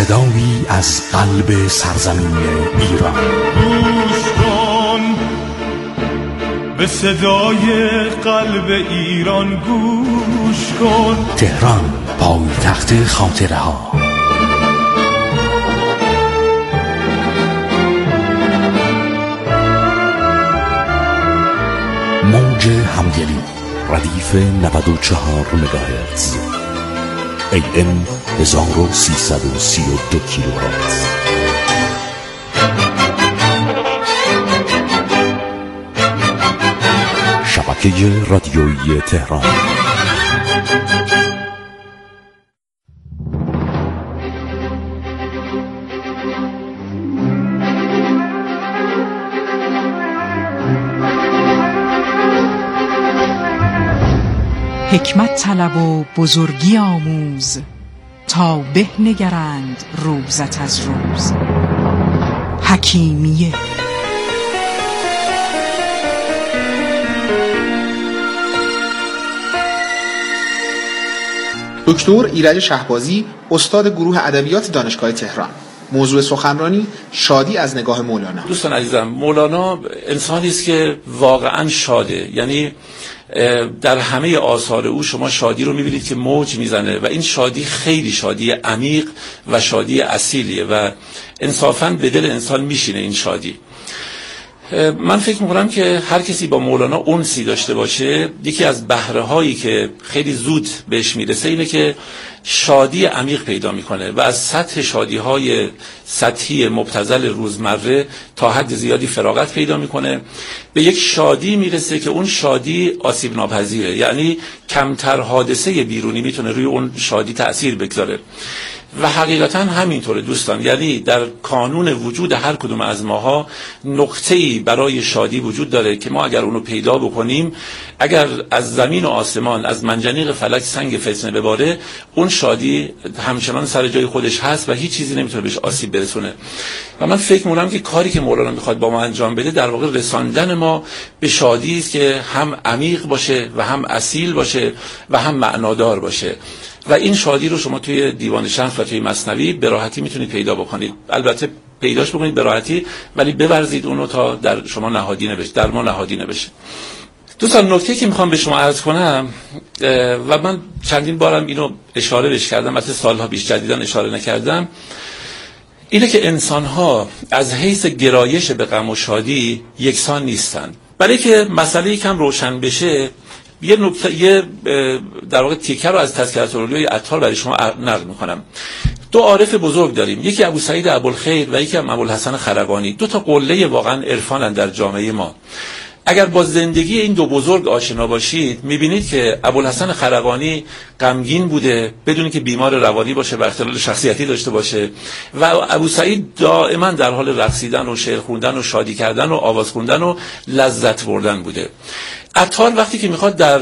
صدایی از قلب سرزمین ایران. گوش کن به صدای قلب ایران، گوش کن. تهران، پایتخت خاطره ها. موج همدلی، ردیف 94 مگاهرتز، AM 1332 کیلوهرتز. شبکه رادیویی تهران. حکمت طلب و بزرگی آموز، تا به نگرند روزت از روز. حکیمیه. دکتر ایرج شهبازی، استاد گروه ادبیات دانشگاه تهران. موضوع سخنرانی: شادی از نگاه مولانا. دوستان عزیزم، مولانا انسانی است که واقعا شاده. یعنی در همه آثار او شما شادی رو می‌بینید که موج میزنه و این شادی خیلی شادی عمیق و شادی اصیلیه و انصافاً به دل انسان میشینه این شادی. من فکر می‌کنم که هر کسی با مولانا انسی داشته باشه، یکی از بهره‌هایی که خیلی زود بهش میرسه اینه که شادی عمیق پیدا میکنه و از سطح شادی‌های سطحی مبتذل روزمره تا حد زیادی فراغت پیدا میکنه، به یک شادی میرسه که اون شادی آسیب ناپذیره. یعنی کمتر حادثه بیرونی میتونه روی اون شادی تأثیر بگذاره و حقیقتا همینطوره دوستان. یعنی در کانون وجود هر کدوم از ماها نقطه‌ای برای شادی وجود داره که ما اگر اونو پیدا بکنیم، اگر از زمین و آسمان، از منجنیق فلک سنگ فتنه بباره، اون شادی همچنان سر جای خودش هست و هیچ چیزی نمیتونه بهش آسیب برسونه. و من فکر می‌کنم که کاری که مولانا میخواد با ما انجام بده در واقع رساندن ما به شادی است که هم عمیق باشه و هم اصیل باشه و هم معنادار باشه. و این شادی رو شما توی دیوان شمس و توی مثنوی به راحتی میتونید پیدا بکنید. البته پیداش بکنید به راحتی، ولی بورزید اونو تا در شما نهادینه بشه، در ما نهادینه بشه. دوستان، نکته که میخوام به شما عرض کنم و من چندین بارم اینو اشاره بهش کردم، البته سالها پیش جدیداً اشاره نکردم، اینه که انسان‌ها از حیث گرایش به غم و شادی یکسان نیستن. برای که مسئله یکم روشن بشه، یه نکته در واقع تیکه رو از تذکرة الاولیاء عطار برای شما نقل میکنم. دو عارف بزرگ داریم، یکی ابوسعید ابوالخیر و یکی ابوالحسن خرقانی. دو تا قله واقعا عرفانن در جامعه ما. اگر با زندگی این دو بزرگ آشنا باشید، میبینید که ابوالحسن خرقانی غمگین بوده بدون که بیمار روانی باشه و اختلال شخصیتی داشته باشه، و ابوسعید دائما در حال رقصیدن و شعر خوندن و شادی کردن و آواز خوندن و لذت بردن بوده. عطار وقتی که میخواد در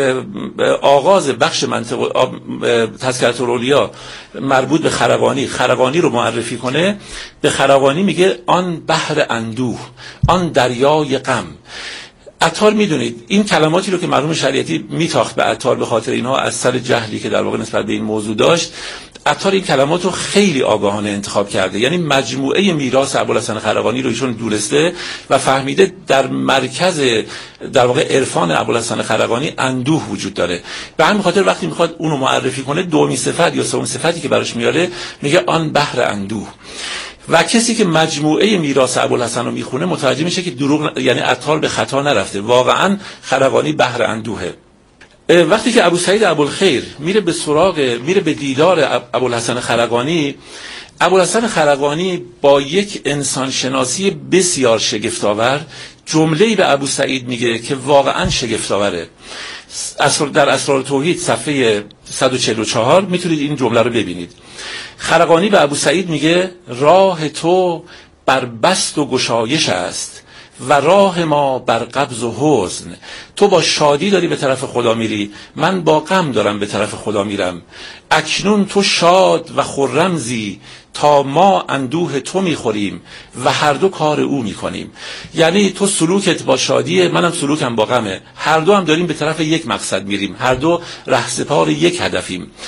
آغاز بخش منطق تذکرة الاولیاء مربوط به خرقانی رو معرفی کنه، به خرقانی میگه آن بحر اندوه، آن دریای غم. عطار میدونید این کلماتی رو که مرحوم شریعتی میتاخت به عطار به خاطر اینها از سر جهلی که در واقع نسبت به این موضوع داشت، عطار این کلمات رو خیلی آگاهانه انتخاب کرده. یعنی مجموعه میراث ابوالحسن خرقانی رو ایشون دونسته و فهمیده در مرکز در واقع عرفان ابوالحسن خرقانی اندوه وجود داره. به همین خاطر وقتی میخواد اونو معرفی کنه، دومین صفت یا سومین صفتی که براش میاره میگه آن بحر اندوه. و کسی که مجموعه میراث ابوالحسن رو میخونه متوجه میشه که دروغ، یعنی عطار به خطا نرفته، واقعا خرقانی بحر اندوهه. وقتی که ابوسعید ابوالخیر میره به دیدار ابوالحسن خرقانی، ابوالحسن خرقانی با یک انسان شناسی بسیار شگفت‌آور جمله‌ای به ابوسعید میگه که واقعا شگفت‌آوره. در اسرار توحید صفحه 144 میتونید این جمله رو ببینید. خرقانی به ابوسعید میگه راه تو بر بست و گشایش است و راه ما بر قبض و حزن. تو با شادی داری به طرف خدا میری، من با غم دارم به طرف خدا میرم. اکنون تو شاد و خرم زی، تا ما اندوه تو میخوریم و هر دو کار او میکنیم. یعنی تو سلوکت با شادیه، منم سلوکم با غمه، هر دو هم داریم به طرف یک مقصد میریم، هر دو رهسپار یک هدفیم.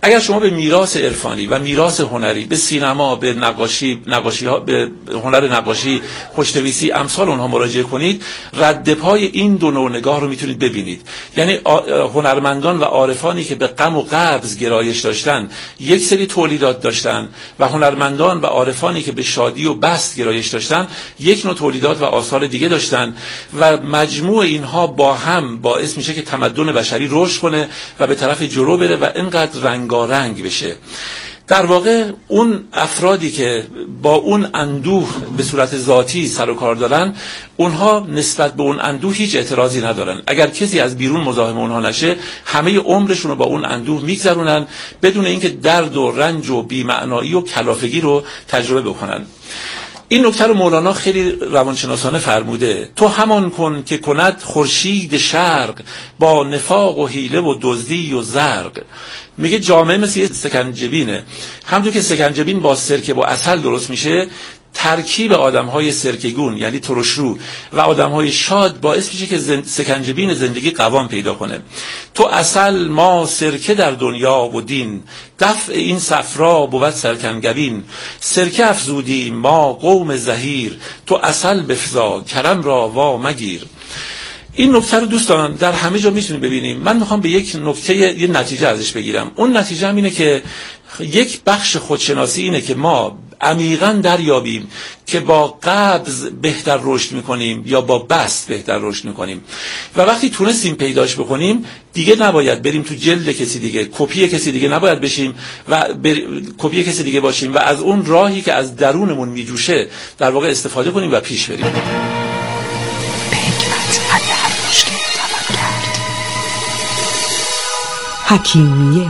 اگر شما به میراث عرفانی و میراث هنری، به سینما، به نقاشی ها، به هنر نقاشی، خوشنویسی، امثال اونها مراجعه کنید، رد پای این دو نوع نگاه رو میتونید ببینید. یعنی هنرمندان و عارفانی که به غم و قبض گرایش داشتن یک سری تولیدات داشتن و هنرمندان و عارفانی که به شادی و بسط گرایش داشتن یک نوع تولیدات و آثار دیگه داشتن و مجموع اینها با هم باعث میشه که تمدن بشری رشد کنه و به طرف جلو بره و اینقدر رنگارنگ بشه. در واقع اون افرادی که با اون اندوه به صورت ذاتی سر و کار دارن، اونها نسبت به اون اندوه هیچ اعتراضی ندارن. اگر کسی از بیرون مزاحم اونها نشه، همه عمرشون رو با اون اندوه میگذرونن بدون اینکه درد و رنج و بی‌معنایی و کلافگی رو تجربه بکنن. این نکته رو مولانا خیلی روانشناسانه فرموده: تو همان کن که کند خورشید شرق، با نفاق و حیله و دزدی و زرق. میگه جامعه مثل یه سکنجبینه. همونطور که سکنجبین با سرکه و عسل درست میشه، ترکیب آدم‌های سرکگون یعنی ترشرو و آدم‌های شاد باعث میشه که سکنجبین زندگی قوام پیدا کنه. تو عسل ما سرکه در دنیا و دین، دفع این صفرا بود سرکنگبین. سرکه افزودی ما قوم زهیر، تو عسل بفزا کرم را وا مگیر. این نکته رو دوستان در همه جا میتونیم ببینیم. من میخوام به یک نکته یه نتیجه ازش بگیرم. اون نتیجه هم اینه که یک بخش خودشناسی اینه که ما عمیقاً دریابیم که با قبض بهتر رشد میکنیم یا با بسط بهتر رشد میکنیم و وقتی تونستیم پیداش بکنیم دیگه نباید بریم تو جلد کسی دیگه، کپی کسی دیگه نباید بشیم و کپی کسی دیگه باشیم و از اون راهی که از درونمون میجوشه در واقع استفاده کنیم و پیش بریم. حکیمیه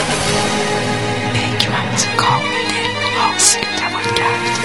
حکمت کامل حاصل توان کرد.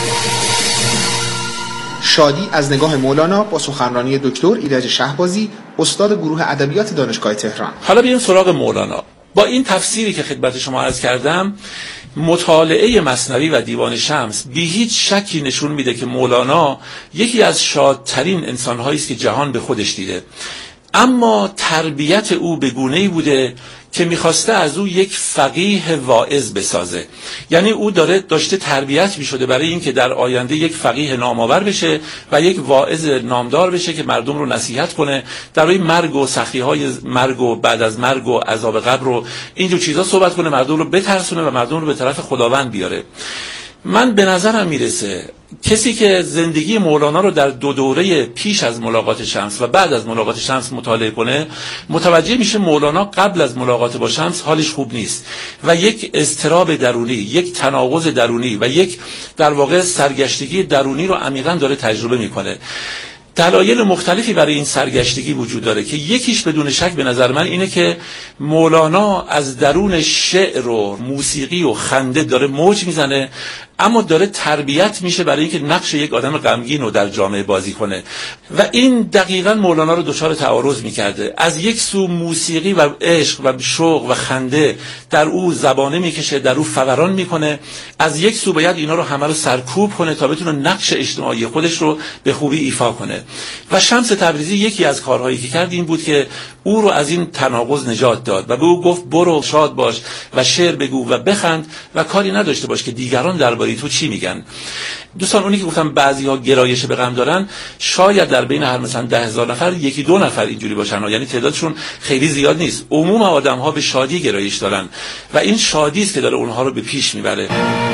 شادی از نگاه مولانا با سخنرانی دکتر ایرج شهبازی، استاد گروه ادبیات دانشگاه تهران. حالا بیایم سراغ مولانا. با این تفسیری که خدمت شما عرض کردم، مطالعه مثنوی و دیوان شمس بی هیچ شکی نشون میده که مولانا یکی از شادترین انسان‌هایی است که جهان به خودش دیده. اما تربیت او به گونه‌ای بوده که میخواسته از او یک فقیه واعظ بسازه. یعنی او داشته تربیت میشده برای اینکه در آینده یک فقیه نامآور بشه و یک واعظ نامدار بشه که مردم رو نصیحت کنه، درباره مرگ و سختی‌های مرگ و بعد از مرگ و عذاب قبر و اینجور چیزا صحبت کنه، مردم رو بترسونه و مردم رو به طرف خداوند بیاره. من به نظرم میرسه کسی که زندگی مولانا رو در دو دوره پیش از ملاقات شمس و بعد از ملاقات شمس مطالعه کنه، متوجه میشه مولانا قبل از ملاقات با شمس حالش خوب نیست و یک اضطراب درونی، یک تناقض درونی و یک در واقع سرگشتگی درونی رو عمیقاً داره تجربه میکنه. دلایل مختلفی برای این سرگشتگی وجود داره که یکیش بدون شک به نظر من اینه که مولانا از درون شعر و موسیقی و خنده داره موج میزنه، اما داره تربیت میشه برای اینکه نقش یک آدم غمگین رو در جامعه بازی کنه و این دقیقاً مولانا رو دچار تعارض میکرده. از یک سو موسیقی و عشق و شوق و خنده در او زبانه میکشه، در او فوران میکنه، از یک سو باید اینا رو همه رو سرکوب کنه تا بتونه نقش اجتماعی خودش رو به خوبی ایفا کنه. و شمس تبریزی یکی از کارهایی که کرد این بود که او رو از این تناقض نجات داد و به او گفت برو شاد باش و شعر بگو و بخند و کاری نداشته باش که دیگران درباره تو چی میگن. دوستان، اونی که گفتم بعضی‌ها گرایش به غم دارن، شاید در بین هر مثلا 10,000 نفر یکی دو نفر اینجوری باشن، یعنی تعدادشون خیلی زیاد نیست. عموم آدم‌ها به شادی گرایش دارن و این شادی است که داره اونها رو به پیش میبره.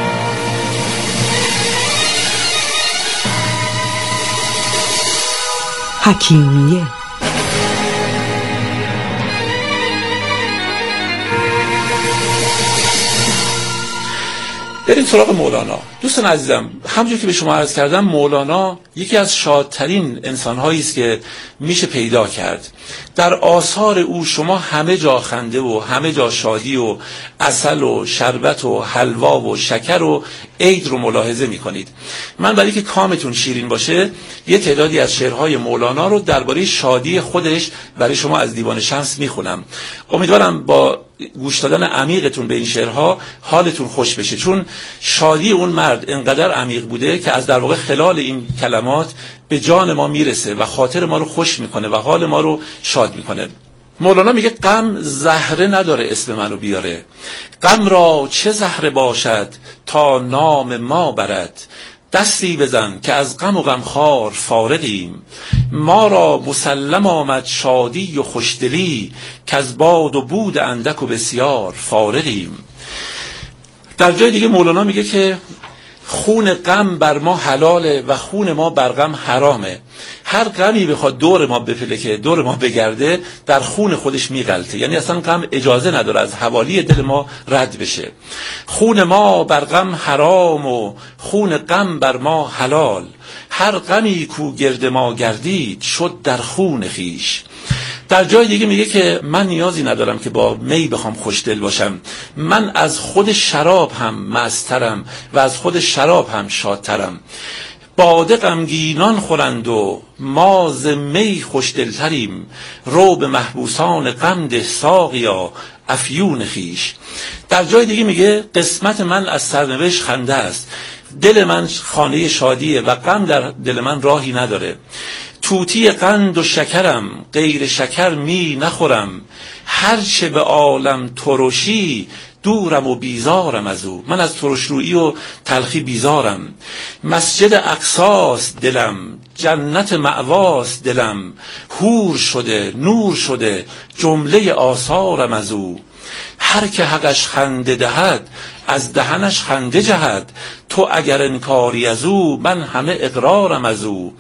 حکیمیه بریم سراغ مولانا. دوستان عزیزم، همونجور که به شما عرض کردم، مولانا یکی از شادترین انسان‌هایی است که میشه پیدا کرد. در آثار او شما همه جا خنده و همه جا شادی و عسل و شربت و حلوا و شکر و عید رو ملاحظه می‌کنید. من برای که کامتون شیرین باشه، یه تعدادی از شعرهای مولانا رو درباره شادی خودش برای شما از دیوان شمس میخونم. امیدوارم با گوش دادن عمیقتون به این شعرها حالتون خوش بشه، چون شادی اون مرد انقدر عمیق بوده که از در واقع خلال این کلمات به جان ما میرسه و خاطر ما رو خوش میکنه و حال ما رو شاد میکنه. مولانا میگه غم زهره نداره اسم منو بیاره، غم را چه زهره باشد تا نام ما برد، دستی بزن که از غم و غمخوار فارغیم، ما را مسلم آمد شادی و خوشدلی، که از باد و بود اندک و بسیار فارغیم. در جای دیگه مولانا میگه که خون غم بر ما حلاله و خون ما بر غم حرامه. هر غمی بخواد دور ما بپلکه، دور ما بگرده، در خون خودش میغلطه، یعنی اصلا غم اجازه نداره از حوالی دل ما رد بشه. خون ما بر غم حرام و خون غم بر ما حلال، هر غمی کو گرد ما گردید شد در خون خیش. در جای دیگه میگه که من نیازی ندارم که با می بخوام خوشدل باشم، من از خود شراب هم مسترم و از خود شراب هم شادترم. باده غمگینان خورند و ما ز می خوشدلتریم، رو به محبوسان غم ده ساقیا افیون خیش. در جای دیگه میگه قسمت من از سرنوشت خنده است، دل من خانه شادیه و غم در دل من راهی نداره. توتی قند و شکرم غیر شکر می نخورم، هرچه به عالم ترشی دورم و بیزارم از او، من از ترشرویی و تلخی بیزارم. مسجد اقصاست دلم جنت مأواست دلم، حور شده نور شده جمله آثارم از او، هر که حقش خنده دهد از دهنش خنده جهد، تو اگر انکاری از او من همه اقرارم از او.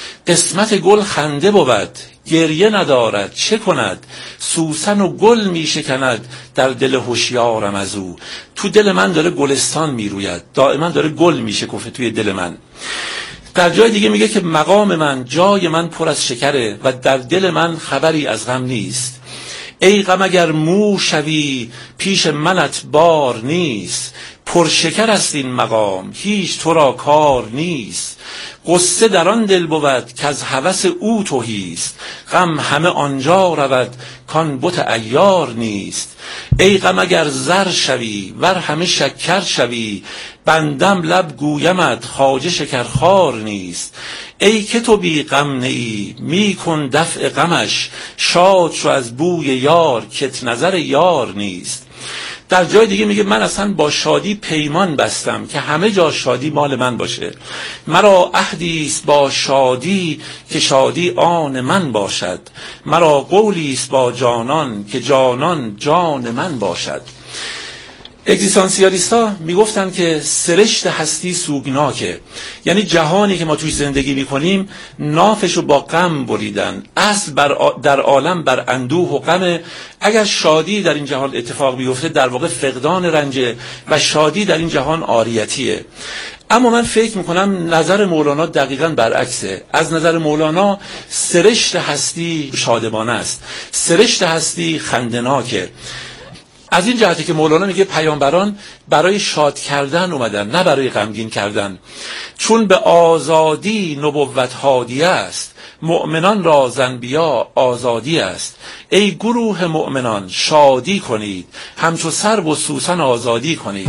قسمت گل خنده بود گریه ندارد چه کند، سوسن و گل می شکند در دل هوشیارم از او. تو دل من داره گلستان می روید، دائما داره گل می شکفه توی دل من. در جای دیگه میگه که مقام من جای من پر از شکره و در دل من خبری از غم نیست. ای غم اگر مو شوی پیش منت بار نیست، پر شکر است این مقام هیچ تو را کار نیست. قصه در آن دل بود که از هوس او تهیست، غم همه آنجا رود کان بت عیار نیست. ای غم اگر زر شوی ور همه شکر شوی، بندم لب گویمت خواجه شکرخوار نیست. ای که تو بی غم نئی می کن دفع غمش، شاد شو از بوی یار کت نظر یار نیست. در جای دیگه میگه من اصلا با شادی پیمان بستم که همه جا شادی مال من باشه، مرا عهدیست با شادی که شادی آن من باشد، مرا قولیست با جانان که جانان جان من باشد. اگزیستانسیالیستا میگفتن که سرشت هستی سوگناکه، یعنی جهانی که ما توی زندگی میکنیم نافشو با غم بریدن، اصل در عالم بر اندوه و غم. اگر شادی در این جهان اتفاق بیفته در واقع فقدان رنجه و شادی در این جهان عاریتیه. اما من فکر میکنم نظر مولانا دقیقاً برعکسه. از نظر مولانا سرشت هستی شادمانه است، سرشت هستی خندناکه. از این جهتی که مولانا میگه پیامبران برای شاد کردن اومدن نه برای غمگین کردن، چون به آزادی نبوت هادیه است، مؤمنان را زنبیا آزادی است. ای گروه مؤمنان شادی کنید، همچو سرو و سوسن آزادی کنید.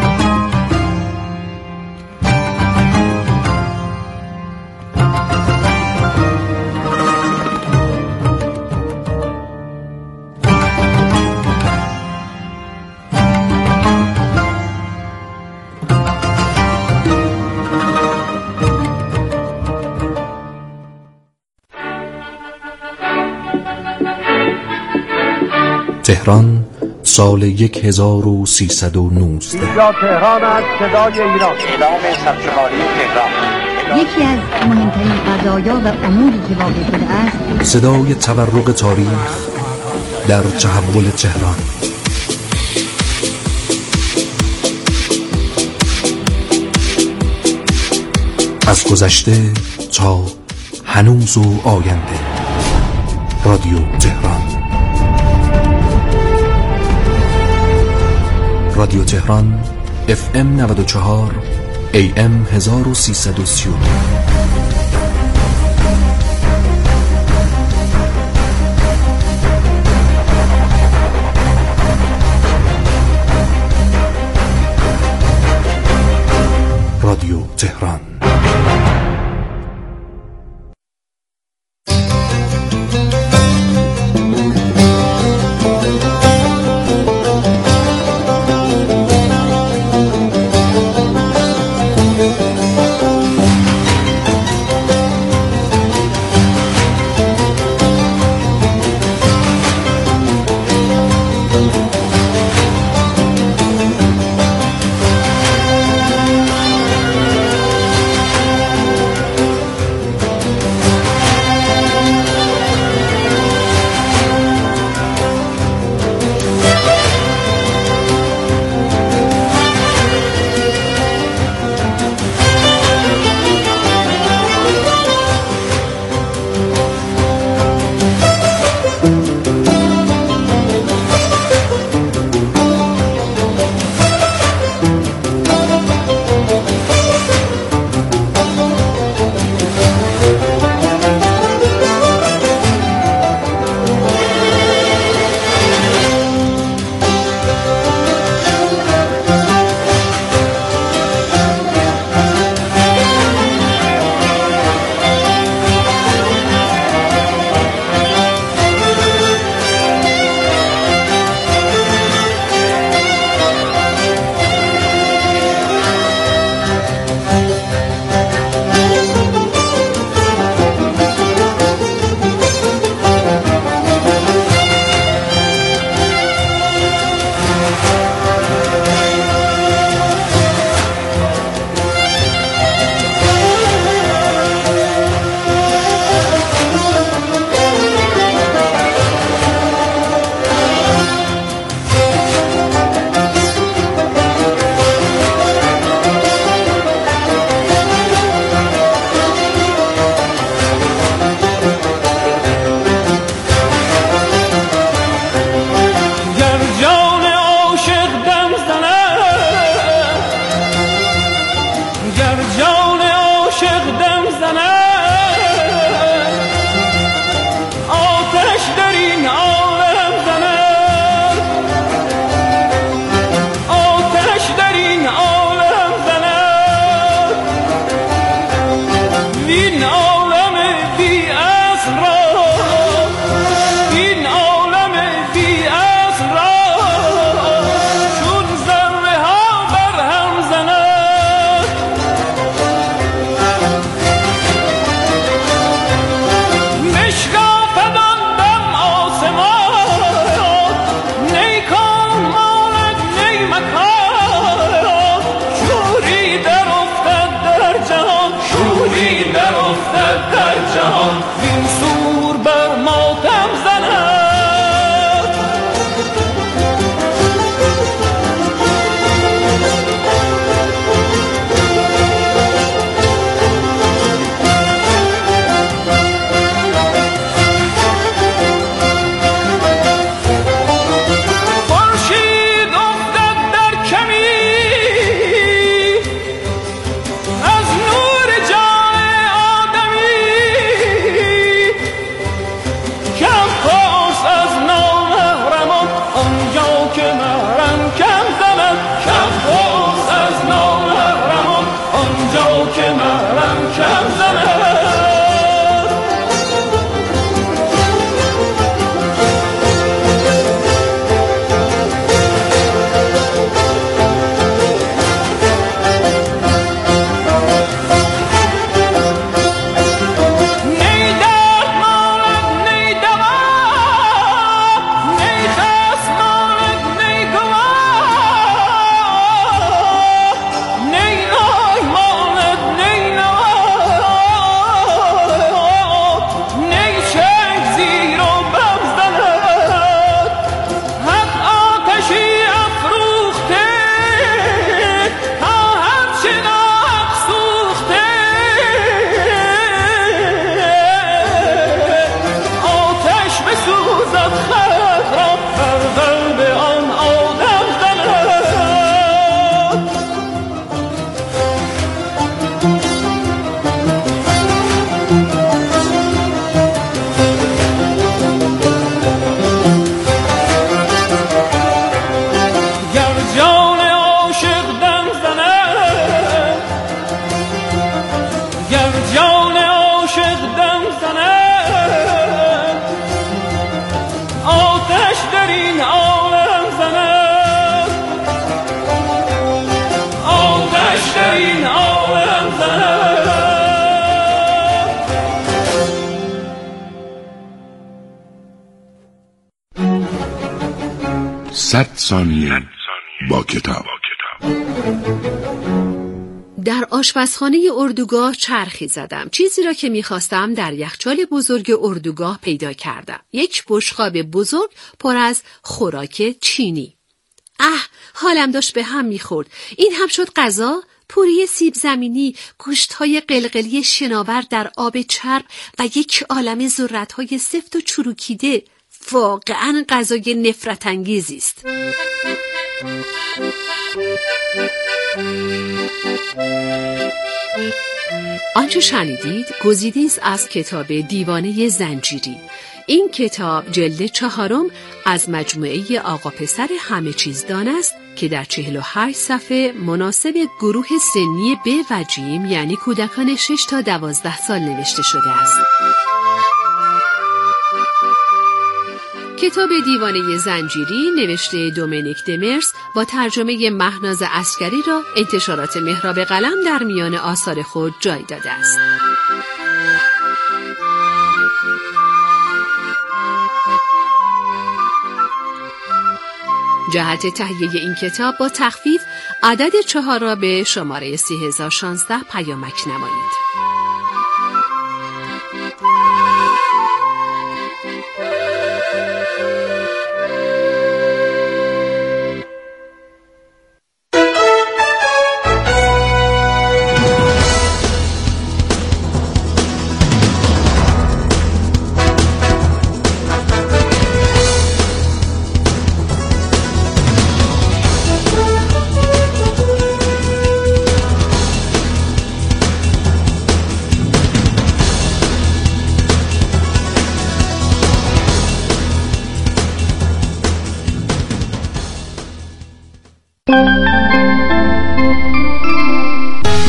تهران سال 1319. اینجا تهران است، صدای ایران. اعلام سرشماری تهران. یکی از مهمترین قضایا و اموری که واقع شده است صدای تورق تاریخ در تحول تهران. از گذشته تا هنوز و آینده. رادیو تهران. رادیو تهران FM 94 AM 1330. رادیو تهران. جان عاشق دم زند، آتش در این عالم زند، آتش در این عالم زند، وین عالم بی اصل را، وین عالم بی اصل را چون ذره ها بر هم زند. مشکافد آن دم آسمان، نی کان ماند نی مکان، شوری در افتد در جهان، شوری در افتد در جهان، وین سور بر ماتم زند. خورشید افتد در کمی از نور جان آدمی، کم پرس از نامحرمان آنجا که محرم کم زند، کم پرس از نامحرمان آنجا که محرم کم زند. نی درد ماند نی دوا، نی خصم ماند نی گواه، نی نای ماند نی نوا، نی چنگ زیر و بم زند. حق آتشی افروخته تا هرچه ناحق سوخته، آتش بسوزد خلق را بر قلب آن آدم زند. گر جان عاشق دم زند، گر جان عاشق دم زند، آتش در این عالم زند، آتش در این عالم زند. 100 ثانیه با کتاب. در آشپزخانه اردوگاه چرخی زدم. چیزی را که می‌خواستم در یخچال بزرگ اردوگاه پیدا کردم. یک بشقاب بزرگ پر از خوراک چینی. حالم داشت به هم می‌خورد. این هم شد غذا؟ پوری سیب زمینی، گوشت‌های قلقلی شناور در آب چرب و یک عالمه ذرت‌های سفت و چروکیده. واقعاً غذای نفرت انگیزی است. آنچه شنیدید گزیده‌ای است از کتاب دیوانه زنجیری. این کتاب جلد 4 از مجموعه آقا پسر همه چیز دان است که در 48 صفحه مناسب گروه سنی ب و جیم یعنی کودکان 6 تا 12 سال نوشته شده است. کتاب دیوانه زنجیری نوشته دومینیک دمرس با ترجمه مهناز عسکری را انتشارات محراب قلم در میان آثار خود جای داده است. جهت تهیه این کتاب با تخفیف عدد 4 را به شماره 3016 پیامک نمایید.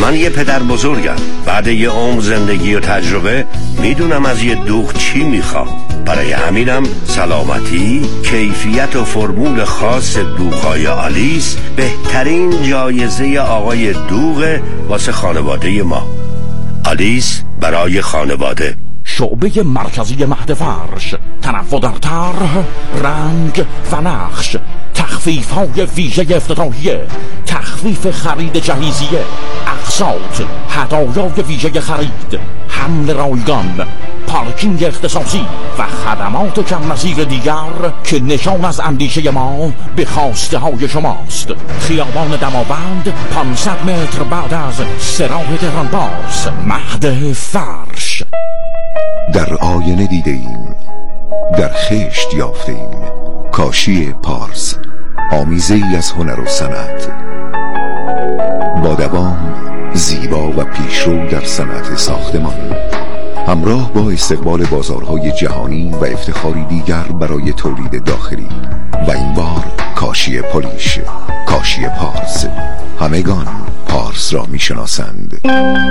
من یه پدر بزرگم. بعد یه عمر زندگی و تجربه میدونم از یه دوغ چی میخوام. برای همینم سلامتی، کیفیت و فرمول خاص دوغ‌های آلیس بهترین جایزه آقای دوغ واسه خانواده ما. آلیس برای خانواده. شعبه مرکزی مهد فرش، تنوع در طرح، رنگ و نقش، تخفیف های ویژه افتتاحیه، تخفیف خرید جهیزیه، اقساط، هدایای ویژه خرید، حمل رایگان، پارکینگ اختصاصی و خدمات کم نظیر دیگر که نشان از اندیشه ما به خواسته های شماست. خیابان دماوند 500 متر بعد از سراح تهران پارس، مهد فرش. در آینه دیده ایم، در خشت یافته ایم. کاشی پارس، آمیزه ای از هنر و صنعت، با دوام زیبا و پیشرو در صنعت ساختمان، همراه با استقبال بازارهای جهانی و افتخاری دیگر برای تولید داخلی. و این بار کاشی پولیش، کاشی پارس. همگان پارس را می شناسند.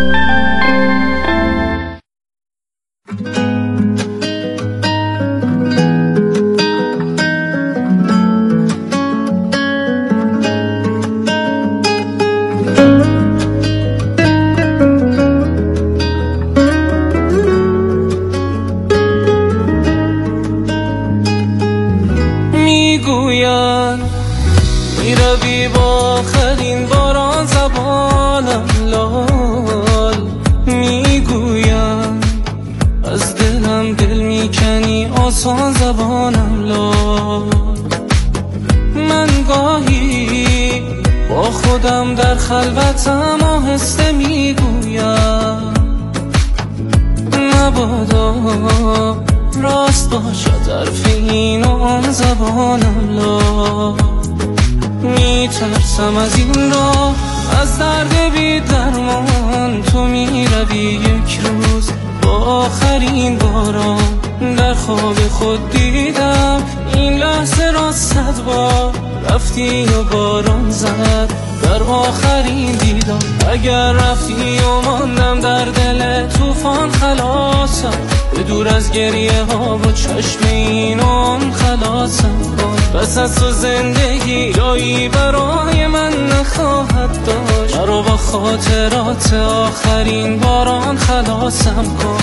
میروی با آخرین باران زبانم لال، میگویم از دلم دل میکنی آسان زبانم لال. من گاهی با خودم در خلوتم آهسته میگویم نبادا راست باشد حرف این و آن زبانم لال. میترسم از این راه، از درد بی درمان. تو میروی یک روز با آخرین باران، در خواب خود دیدم این لحظه را 100 بار. رفتی و باران زد در آخرین دیدار. اگر رفتی و ماندم در دل طوفان، خلاصم به دور از گریه ها و چشم اینان خلاصم کن. پس از تو زندگی جایی برای من نخواهد داشت. مرا با خاطرات آخرین باران خلاصم کن.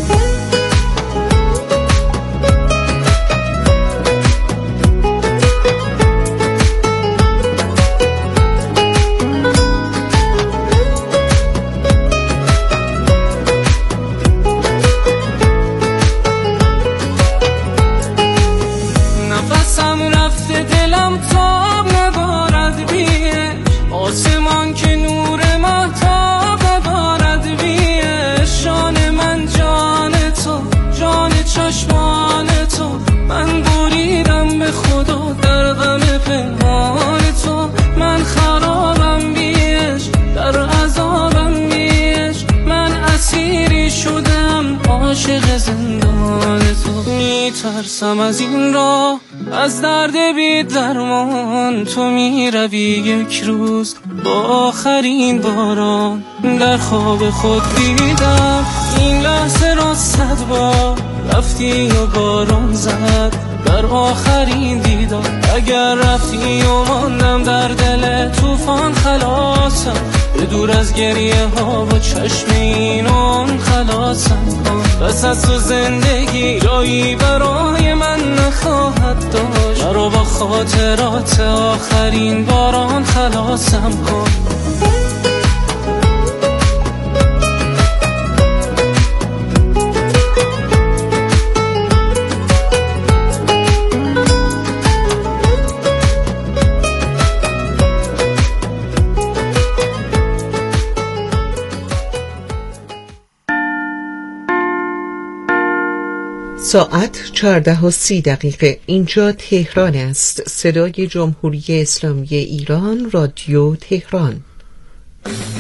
آسمان که نور مهتاب ندارد بیه. شان من جان تو، جان چشمان تو. من بریدم به خدا در غم پنهان تو. من خرابم بیش، در عذابم بیش. من اسیری شدم عاشق زندان تو. میترسم از این راه، از درد بی درمان. تو میروی یک روز با آخرین باران، در خواب خود دیدم این لحظه را 100 بار. رفتی و باران زد در آخرین دیدار. اگر رفتی و ماندم در دل طوفان، خلاصم به دور از گریه ها و چشم اینان خلاصم کن. پس از تو زندگی جایی برای من نخواهد داشت. مرا با خاطرات آخرین باران خلاصم کن. ساعت 14:30. اینجا تهران است. صدای جمهوری اسلامی ایران، رادیو تهران.